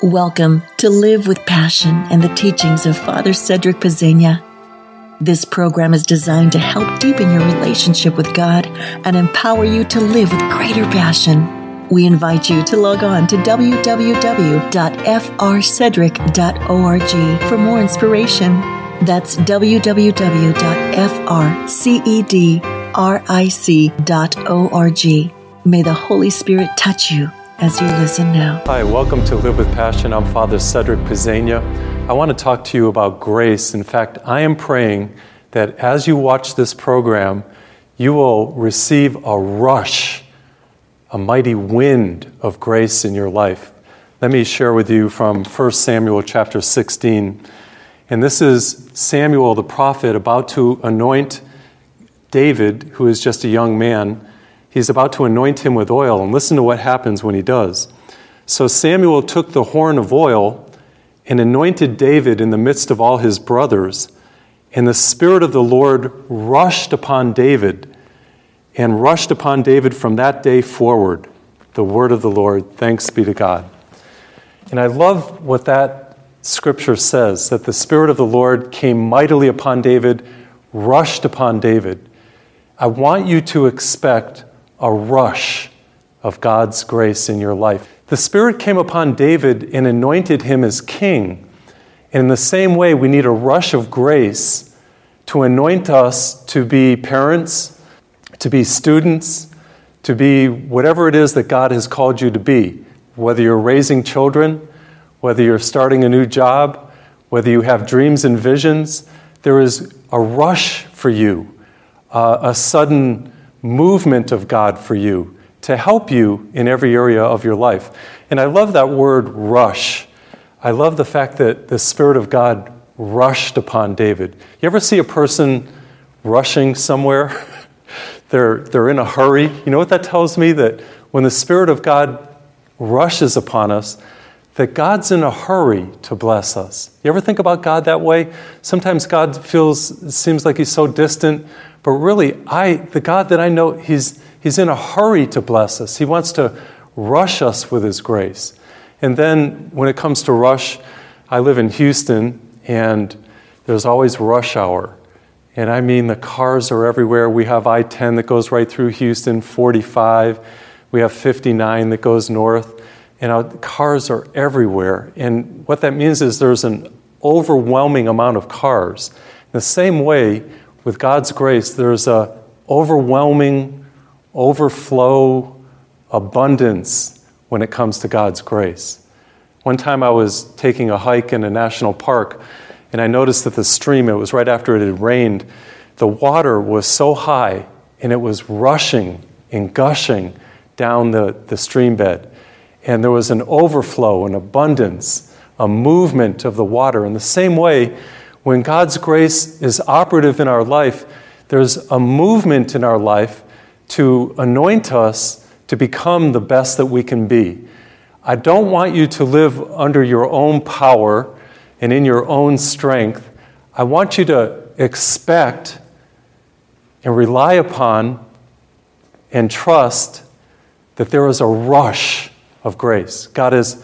Welcome to Live with Passion and the teachings of Father Cedric Pezzegna. This program is designed to help deepen your relationship with God and empower you to live with greater passion. We invite you to log on to www.frcedric.org for more inspiration. That's www.frcedric.org. May the Holy Spirit touch you as you listen now. Hi, welcome to Live with Passion. I'm Father Cedric Pezzegna. I want to talk to you about grace. In fact, I am praying that as you watch this program, you will receive a rush, a mighty wind of grace in your life. Let me share with you from 1 Samuel chapter 16. And this is Samuel the prophet about to anoint David, who is just a young man. He's about to anoint him with oil, and listen to what happens when he does. So Samuel took the horn of oil and anointed David in the midst of all his brothers, and the Spirit of the Lord rushed upon David, and rushed upon David from that day forward. The word of the Lord, thanks be to God. And I love what that scripture says, that the Spirit of the Lord came mightily upon David, rushed upon David. I want you to expect a rush of God's grace in your life. The Spirit came upon David and anointed him as king. And in the same way, we need a rush of grace to anoint us to be parents, to be students, to be whatever it is that God has called you to be. Whether you're raising children, whether you're starting a new job, whether you have dreams and visions, there is a rush for you, a sudden movement of God for you to help you in every area of your life. And I love that word rush. I love the fact that the Spirit of God rushed upon David. You ever see a person rushing somewhere? They're in a hurry. You know what that tells me? That when the Spirit of God rushes upon us, that God's in a hurry to bless us. You ever think about God that way? Sometimes God seems like he's so distant, but really, the God that I know, he's in a hurry to bless us. He wants to rush us with his grace. And then when it comes to rush, I live in Houston, and there's always rush hour. And I mean, the cars are everywhere. We have I-10 that goes right through Houston, 45. We have 59 that goes north. And our cars are everywhere. And what that means is there's an overwhelming amount of cars. In the same way, with God's grace, there's an overwhelming, overflow, abundance when it comes to God's grace. One time I was taking a hike in a national park, and I noticed that the stream, it was right after it had rained, the water was so high, and it was rushing and gushing down the stream bed. And there was an overflow, an abundance, a movement of the water. In the same way, when God's grace is operative in our life, there's a movement in our life to anoint us to become the best that we can be. I don't want you to live under your own power and in your own strength. I want you to expect and rely upon and trust that there is a rush of grace. God is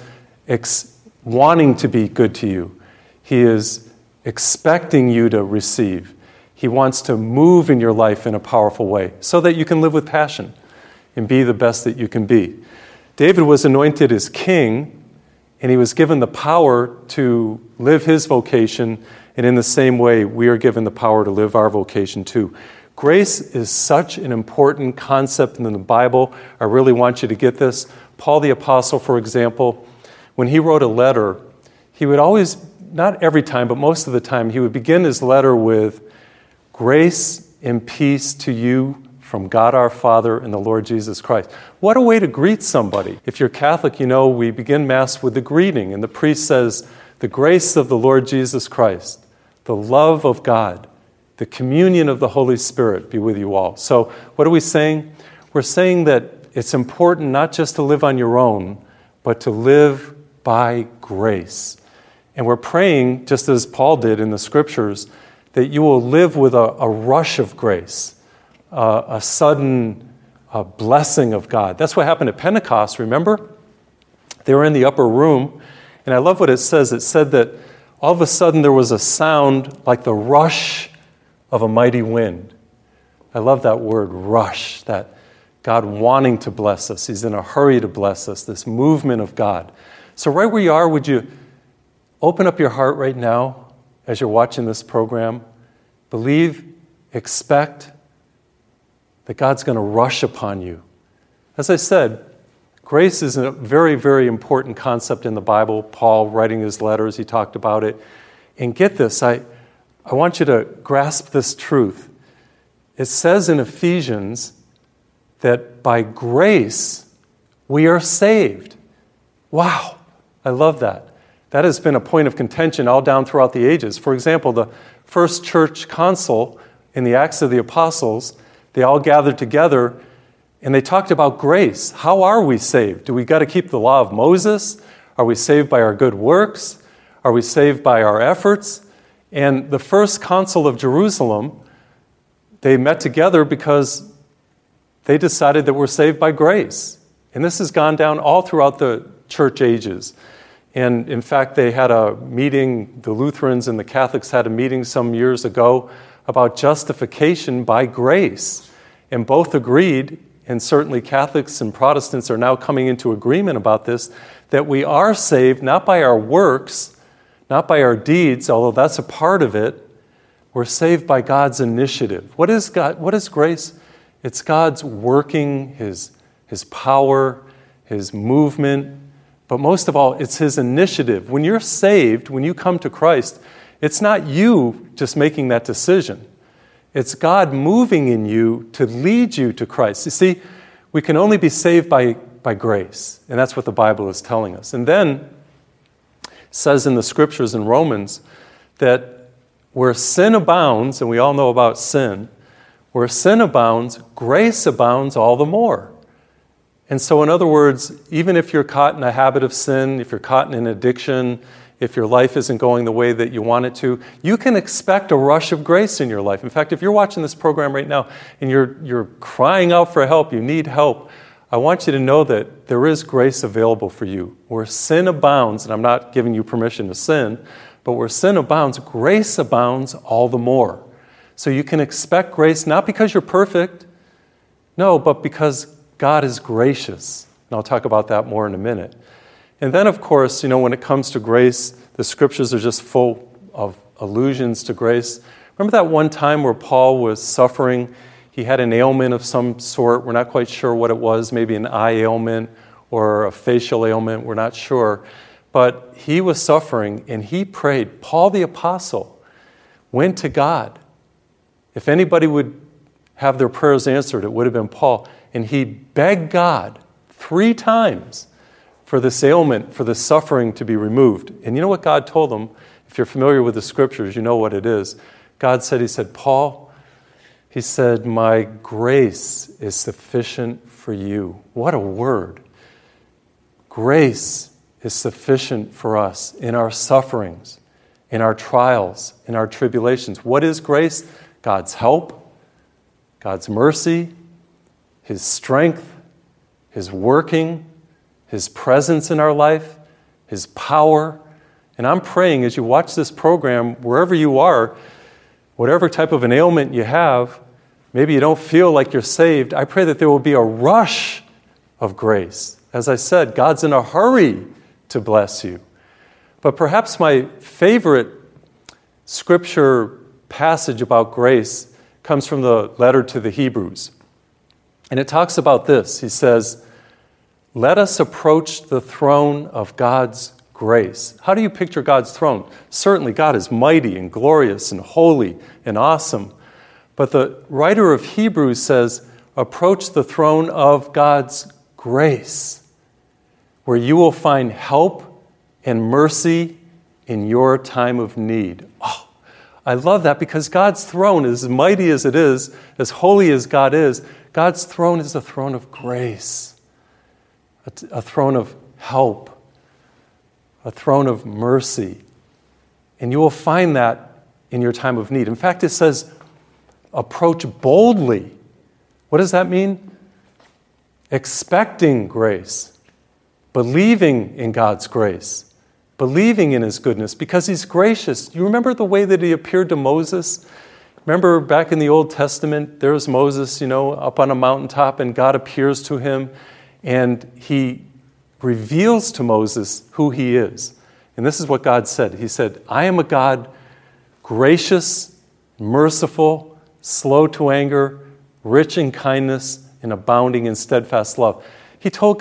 wanting to be good to you. He is expecting you to receive. He wants to move in your life in a powerful way so that you can live with passion and be the best that you can be. David was anointed as king, and he was given the power to live his vocation, and in the same way, we are given the power to live our vocation too. Grace is such an important concept in the Bible. I really want you to get this. Paul the Apostle, for example, when he wrote a letter, he would always, not every time, but most of the time, he would begin his letter with, "Grace and peace to you from God our Father and the Lord Jesus Christ." What a way to greet somebody. If you're Catholic, you know we begin Mass with the greeting, and the priest says, "The grace of the Lord Jesus Christ, the love of God, the communion of the Holy Spirit be with you all." So what are we saying? We're saying that it's important not just to live on your own, but to live by grace. And we're praying, just as Paul did in the Scriptures, that you will live with a rush of grace, a sudden blessing of God. That's what happened at Pentecost, remember? They were in the upper room, And I love what it says. It said that all of a sudden there was a sound like the rush of a mighty wind. I love that word, rush, that God wanting to bless us. He's in a hurry to bless us, this movement of God. So right where you are, would you open up your heart right now as you're watching this program? Believe, expect that God's going to rush upon you. As I said, grace is a very, very important concept in the Bible. Paul, writing his letters, he talked about it. And get this, I want you to grasp this truth. It says in Ephesians that by grace we are saved. Wow, I love that. That has been a point of contention all down throughout the ages. For example, the first church council in the Acts of the Apostles, they all gathered together and they talked about grace. How are we saved? Do we got to keep the law of Moses? Are we saved by our good works? Are we saved by our efforts? And the first council of Jerusalem, they met together because they decided that we're saved by grace. And this has gone down all throughout the church ages. And in fact, they had a meeting, the Lutherans and the Catholics had a meeting some years ago about justification by grace. And both agreed, and certainly Catholics and Protestants are now coming into agreement about this, that we are saved not by our works, not by our deeds, although that's a part of it. We're saved by God's initiative. What is God? What is grace? It's God's working, His power, His movement, but most of all, it's His initiative. When you're saved, when you come to Christ, it's not you just making that decision. It's God moving in you to lead you to Christ. You see, we can only be saved by grace, and that's what the Bible is telling us. And then it says in the Scriptures in Romans that where sin abounds, and we all know about sin, where sin abounds, grace abounds all the more. And so in other words, even if you're caught in a habit of sin, if you're caught in an addiction, if your life isn't going the way that you want it to, you can expect a rush of grace in your life. In fact, if you're watching this program right now and you're crying out for help, you need help, I want you to know that there is grace available for you. Where sin abounds, and I'm not giving you permission to sin, but where sin abounds, grace abounds all the more. So you can expect grace not because you're perfect, no, but because God is gracious. And I'll talk about that more in a minute. And then, of course, when it comes to grace, the Scriptures are just full of allusions to grace. Remember that one time where Paul was suffering? He had an ailment of some sort. We're not quite sure what it was, maybe an eye ailment or a facial ailment. We're not sure. But he was suffering, and he prayed. Paul the Apostle went to God. If anybody would have their prayers answered, it would have been Paul. And he begged God 3 times for this ailment, for this suffering to be removed. And you know what God told him? If you're familiar with the Scriptures, you know what it is. God said, he said, Paul, he said, my grace is sufficient for you. What a word. Grace is sufficient for us in our sufferings, in our trials, in our tribulations. What is grace? God's help, God's mercy, His strength, His working, His presence in our life, His power. And I'm praying as you watch this program, wherever you are, whatever type of an ailment you have, maybe you don't feel like you're saved, I pray that there will be a rush of grace. As I said, God's in a hurry to bless you. But perhaps my favorite scripture passage about grace comes from the letter to the Hebrews. And it talks about this. He says, let us approach the throne of God's grace. How do you picture God's throne? Certainly God is mighty and glorious and holy and awesome. But the writer of Hebrews says, approach the throne of God's grace, where you will find help and mercy in your time of need. Oh, I love that because God's throne, as mighty as it is, as holy as God is, God's throne is a throne of grace, a throne of help, a throne of mercy. And you will find that in your time of need. In fact, it says, approach boldly. What does that mean? Expecting grace, believing in God's grace, believing in his goodness because he's gracious. You remember the way that he appeared to Moses? Remember back in the Old Testament, there was Moses, up on a mountaintop, and God appears to him, and he reveals to Moses who he is. And this is what God said. He said, I am a God gracious, merciful, slow to anger, rich in kindness, and abounding in steadfast love. He told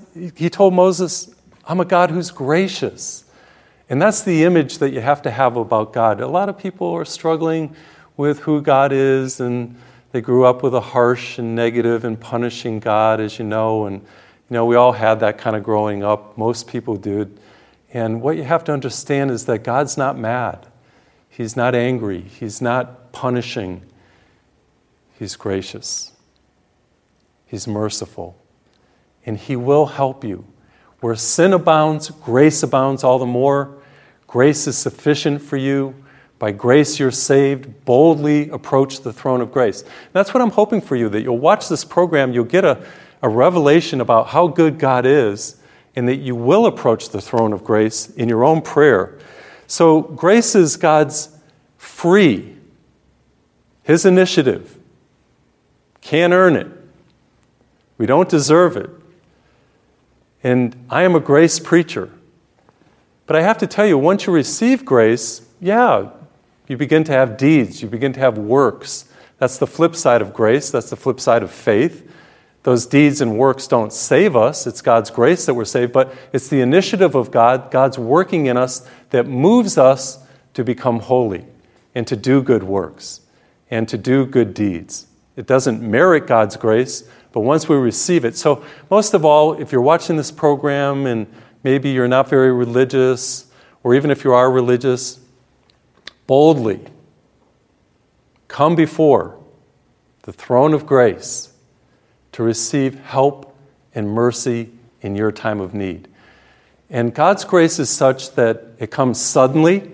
Moses, I'm a God who's gracious. And that's the image that you have to have about God. A lot of people are struggling with who God is, and they grew up with a harsh and negative and punishing God, as you know. And, we all had that kind of growing up. Most people did. And what you have to understand is that God's not mad. He's not angry. He's not punishing. He's gracious. He's merciful. And he will help you. Where sin abounds, grace abounds all the more. Grace is sufficient for you. By grace you're saved. Boldly approach the throne of grace. That's what I'm hoping for you, that you'll watch this program, you'll get a revelation about how good God is, and that you will approach the throne of grace in your own prayer. So grace is God's free, his initiative. Can't earn it. We don't deserve it. And I am a grace preacher. But I have to tell you, once you receive grace, you begin to have deeds. You begin to have works. That's the flip side of grace. That's the flip side of faith. Those deeds and works don't save us. It's God's grace that we're saved, but it's the initiative of God, God's working in us, that moves us to become holy and to do good works and to do good deeds. It doesn't merit God's grace, but once we receive it. So most of all, if you're watching this program and maybe you're not very religious, or even if you are religious, boldly come before the throne of grace to receive help and mercy in your time of need. And God's grace is such that it comes suddenly.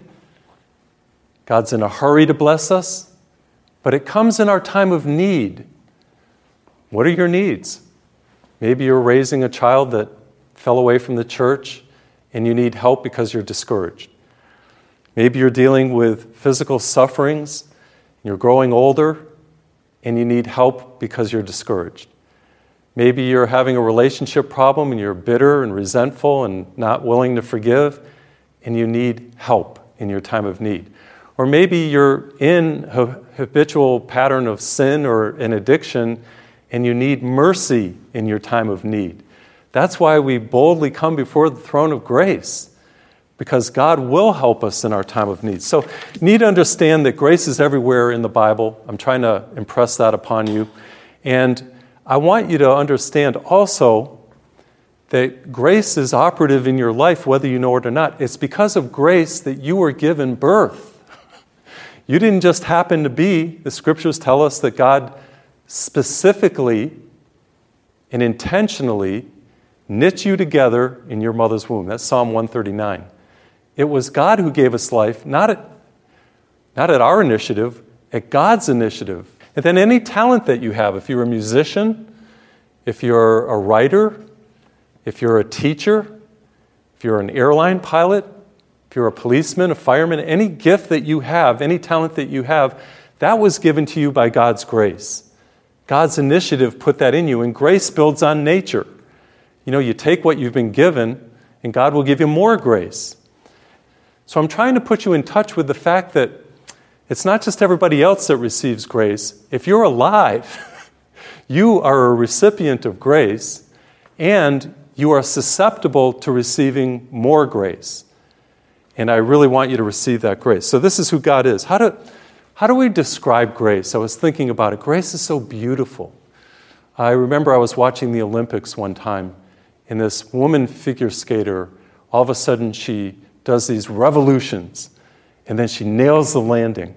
God's in a hurry to bless us, but it comes in our time of need. What are your needs? Maybe you're raising a child that fell away from the church and you need help because you're discouraged. Maybe you're dealing with physical sufferings, you're growing older, and you need help because you're discouraged. Maybe you're having a relationship problem and you're bitter and resentful and not willing to forgive, and you need help in your time of need. Or maybe you're in a habitual pattern of sin or an addiction, and you need mercy in your time of need. That's why we boldly come before the throne of grace, because God will help us in our time of need. So you need to understand that grace is everywhere in the Bible. I'm trying to impress that upon you. And I want you to understand also that grace is operative in your life, whether you know it or not. It's because of grace that you were given birth. You didn't just happen to be. The scriptures tell us that God specifically and intentionally knit you together in your mother's womb. That's Psalm 139. It was God who gave us life, not at our initiative, at God's initiative. And then any talent that you have, if you're a musician, if you're a writer, if you're a teacher, if you're an airline pilot, if you're a policeman, a fireman, any gift that you have, any talent that you have, that was given to you by God's grace. God's initiative put that in you, and grace builds on nature. You take what you've been given, and God will give you more grace. So I'm trying to put you in touch with the fact that it's not just everybody else that receives grace. If you're alive, you are a recipient of grace, and you are susceptible to receiving more grace. And I really want you to receive that grace. So this is who God is. How do we describe grace? I was thinking about it. Grace is so beautiful. I remember I was watching the Olympics one time, and this woman figure skater, all of a sudden she does these revolutions, and then she nails the landing.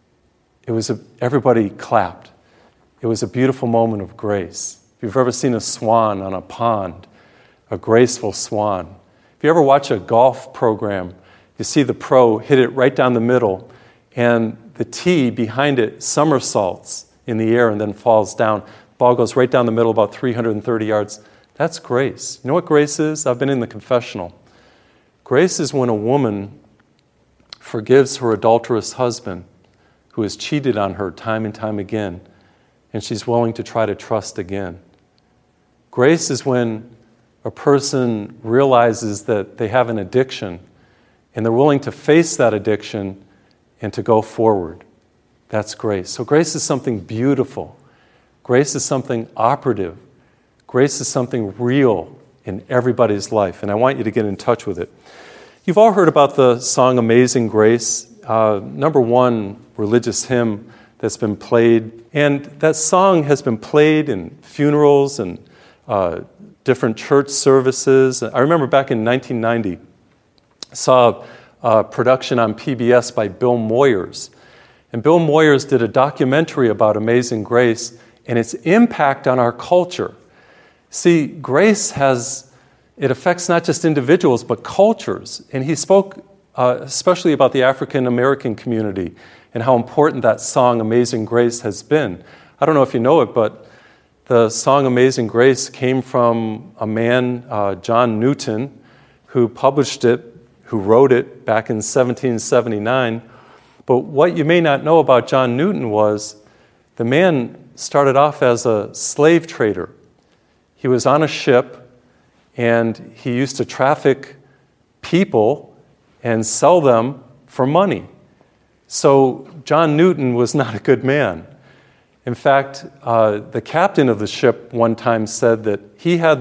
Everybody clapped. It was a beautiful moment of grace. If you've ever seen a swan on a pond, a graceful swan. If you ever watch a golf program, you see the pro hit it right down the middle, and the tee behind it somersaults in the air and then falls down. The ball goes right down the middle, about 330 yards. That's grace. You know what grace is? I've been in the confessional. Grace is when a woman forgives her adulterous husband who has cheated on her time and time again, and she's willing to try to trust again. Grace is when a person realizes that they have an addiction and they're willing to face that addiction and to go forward. That's grace. So grace is something beautiful. Grace is something operative. Grace is something real in everybody's life, and I want you to get in touch with it. You've all heard about the song Amazing Grace, number one religious hymn that's been played. And that song has been played in funerals and different church services. I remember back in 1990, I saw a production on PBS by Bill Moyers. And Bill Moyers did a documentary about Amazing Grace and its impact on our culture. See, grace it affects not just individuals, but cultures. And he spoke especially about the African American community and how important that song, Amazing Grace, has been. I don't know if you know it, but the song Amazing Grace came from a man, John Newton, who published it, who wrote it back in 1779. But what you may not know about John Newton was the man started off as a slave trader. He was on a ship, and he used to traffic people and sell them for money. So John Newton was not a good man. In fact, the captain of the ship one time said that he had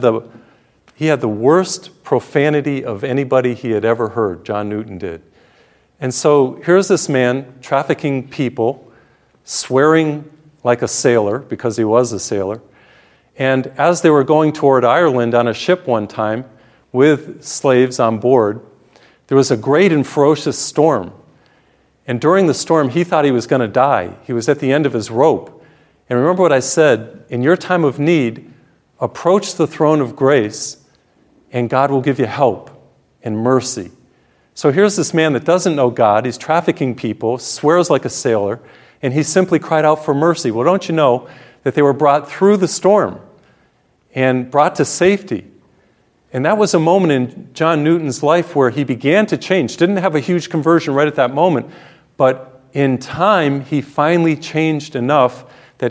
the worst profanity of anybody he had ever heard. John Newton did. And so here's this man trafficking people, swearing like a sailor, because he was a sailor. And as they were going toward Ireland on a ship one time with slaves on board, there was a great and ferocious storm. And during the storm, he thought he was going to die. He was at the end of his rope. And remember what I said, in your time of need, approach the throne of grace, and God will give you help and mercy. So here's this man that doesn't know God. He's trafficking people, swears like a sailor, and he simply cried out for mercy. Well, don't you know that they were brought through the storm and brought to safety? And that was a moment in John Newton's life where he began to change. Didn't have a huge conversion right at that moment, but in time, he finally changed enough that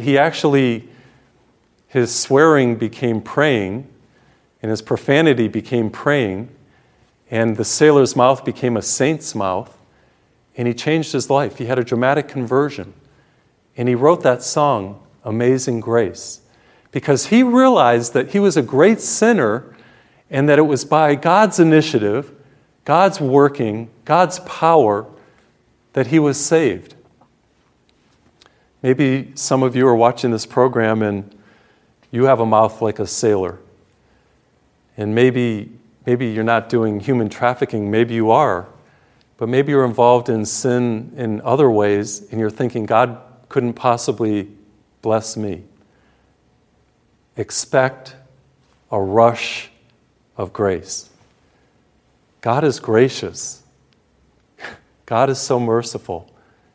his swearing became praying, and his profanity became praying, and the sailor's mouth became a saint's mouth, and he changed his life. He had a dramatic conversion. And he wrote that song, Amazing Grace, because he realized that he was a great sinner and that it was by God's initiative, God's working, God's power, that he was saved. Maybe some of you are watching this program and you have a mouth like a sailor. And maybe you're not doing human trafficking, maybe you are, but maybe you're involved in sin in other ways and you're thinking, God couldn't possibly bless me. Expect a rush of grace. God is gracious. God is so merciful.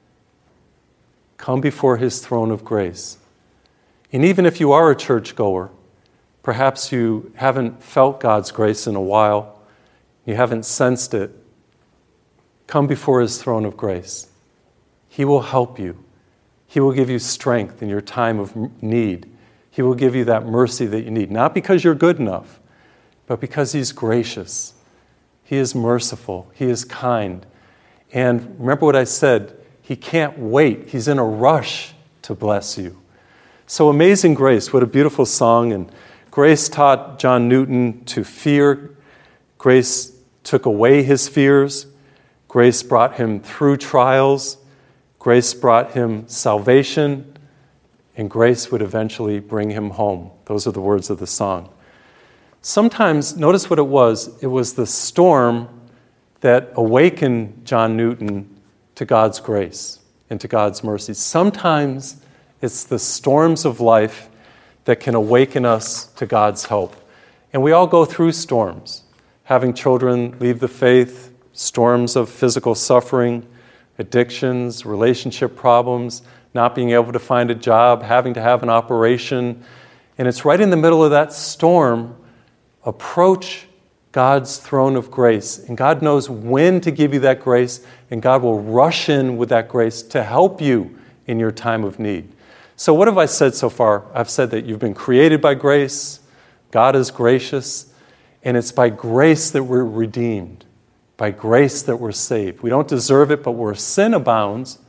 Come before his throne of grace. And even if you are a churchgoer, perhaps you haven't felt God's grace in a while, you haven't sensed it, come before his throne of grace. He will help you. He will give you strength in your time of need. He will give you that mercy that you need, not because you're good enough, but because he's gracious. He is merciful. He is kind. And remember what I said, he can't wait. He's in a rush to bless you. So Amazing Grace, what a beautiful song. And grace taught John Newton to fear. Grace took away his fears. Grace brought him through trials. Grace brought him salvation. And grace would eventually bring him home. Those are the words of the song. Sometimes, notice what it was. It was the storm that awakened John Newton to God's grace and to God's mercy. Sometimes it's the storms of life that can awaken us to God's help. And we all go through storms. Having children leave the faith, storms of physical suffering, addictions, relationship problems, not being able to find a job, having to have an operation. And it's right in the middle of that storm, approach God's throne of grace. And God knows when to give you that grace, and God will rush in with that grace to help you in your time of need. So what have I said so far? I've said that you've been created by grace, God is gracious, and it's by grace that we're redeemed, by grace that we're saved. We don't deserve it, but where sin abounds,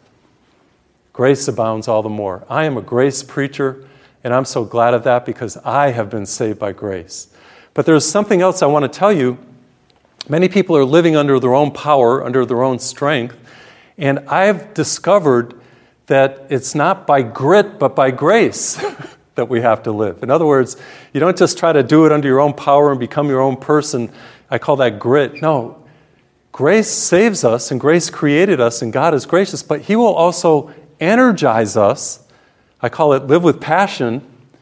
grace abounds all the more. I am a grace preacher, and I'm so glad of that because I have been saved by grace. But there's something else I want to tell you. Many people are living under their own power, under their own strength, and I've discovered that it's not by grit, but by grace that we have to live. In other words, you don't just try to do it under your own power and become your own person. I call that grit. No, grace saves us, and grace created us, and God is gracious, but He will also energize us. I call it live with passion.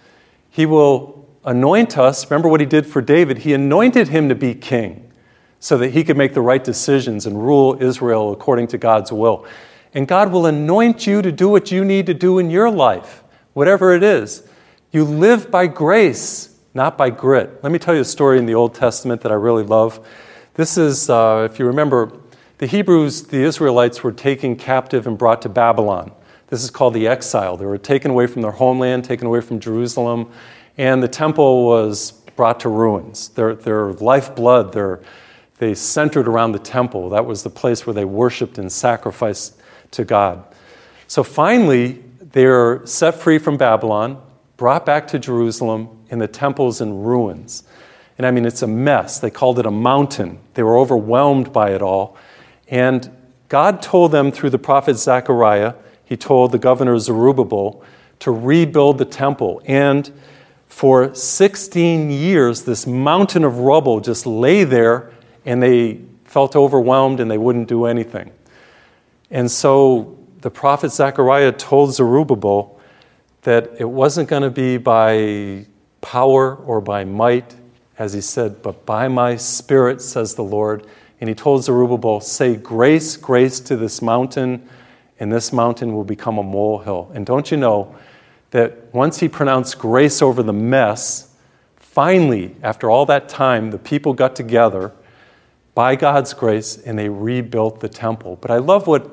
He will anoint us. Remember what He did for David? He anointed him to be king so that he could make the right decisions and rule Israel according to God's will. And God will anoint you to do what you need to do in your life, whatever it is. You live by grace, not by grit. Let me tell you a story in the Old Testament that I really love. This is, if you remember, the Hebrews, the Israelites, were taken captive and brought to Babylon. This is called the exile. They were taken away from their homeland, taken away from Jerusalem, and the temple was brought to ruins. Their lifeblood, they centered around the temple. That was the place where they worshiped and sacrificed to God. So finally, they're set free from Babylon, brought back to Jerusalem, and the temple's in ruins. And I mean, it's a mess. They called it a mountain. They were overwhelmed by it all. And God told them through the prophet Zechariah, He told the governor Zerubbabel to rebuild the temple. And for 16 years, this mountain of rubble just lay there, and they felt overwhelmed and they wouldn't do anything. And so the prophet Zechariah told Zerubbabel that it wasn't going to be by power or by might, as he said, but by my Spirit, says the Lord. And he told Zerubbabel, say grace, grace to this mountain, and this mountain will become a molehill. And don't you know that once he pronounced grace over the mess, finally, after all that time, the people got together by God's grace, and they rebuilt the temple. But I love what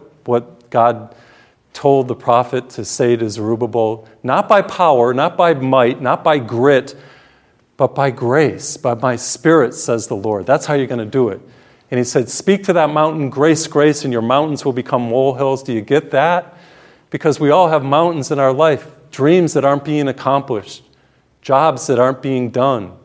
God told the prophet to say to Zerubbabel, not by power, not by might, not by grit, but by grace, by my Spirit, says the Lord. That's how you're going to do it. And he said, speak to that mountain, grace, grace, and your mountains will become molehills. Do you get that? Because we all have mountains in our life, dreams that aren't being accomplished, jobs that aren't being done,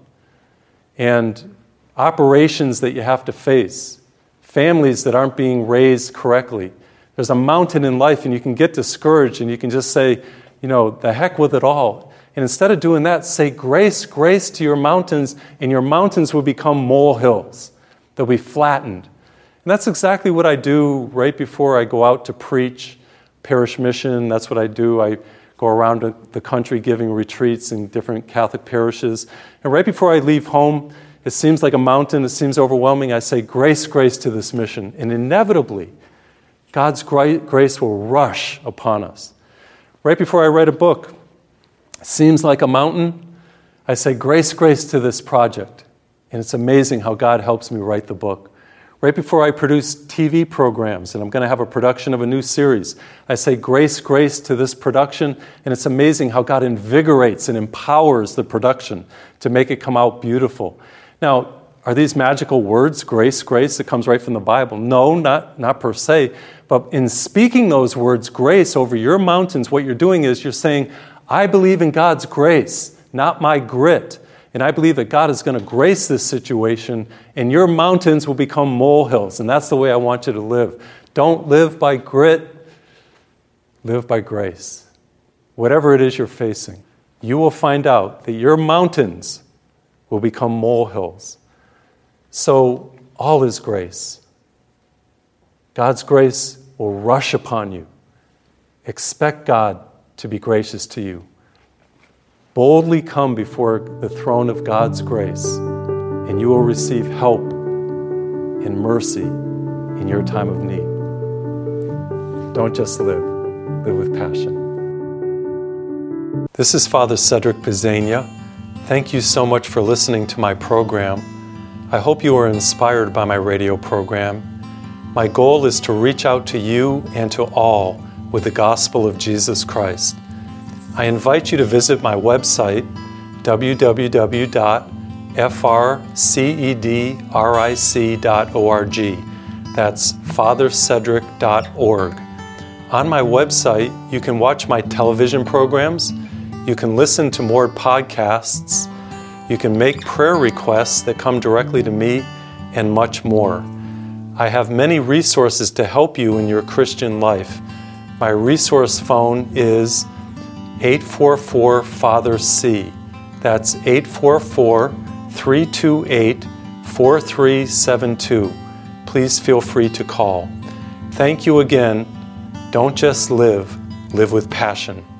and operations that you have to face, families that aren't being raised correctly. There's a mountain in life, and you can get discouraged, and you can just say, the heck with it all. And instead of doing that, say grace, grace to your mountains, and your mountains will become molehills. They'll be flattened. And that's exactly what I do right before I go out to preach, parish mission. That's what I do. I go around the country giving retreats in different Catholic parishes. And right before I leave home, it seems like a mountain, it seems overwhelming. I say, grace, grace to this mission. And inevitably, God's grace will rush upon us. Right before I write a book, it seems like a mountain. I say, grace, grace to this project. And it's amazing how God helps me write the book. Right before I produce TV programs, and I'm going to have a production of a new series, I say, grace, grace to this production. And it's amazing how God invigorates and empowers the production to make it come out beautiful. Now, are these magical words, grace, grace, that comes right from the Bible? No, not per se. But in speaking those words, grace, over your mountains, what you're doing is you're saying, I believe in God's grace, not my grit. And I believe that God is going to grace this situation, and your mountains will become molehills. And that's the way I want you to live. Don't live by grit. Live by grace. Whatever it is you're facing, you will find out that your mountains will become molehills. So all is grace. God's grace will rush upon you. Expect God to be gracious to you. Boldly come before the throne of God's grace, and you will receive help and mercy in your time of need. Don't just live with passion. This is Father Cedric Pizzania. Thank you so much for listening to my program. I hope you are inspired by my radio program. My goal is to reach out to you and to all with the gospel of Jesus Christ. I invite you to visit my website, www.frcedric.org. That's fathercedric.org. On my website, you can watch my television programs, you can listen to more podcasts, you can make prayer requests that come directly to me, and much more. I have many resources to help you in your Christian life. My resource phone is 844-FATHER-C. That's 844-328-4372. Please feel free to call. Thank you again. Don't just live, live with passion.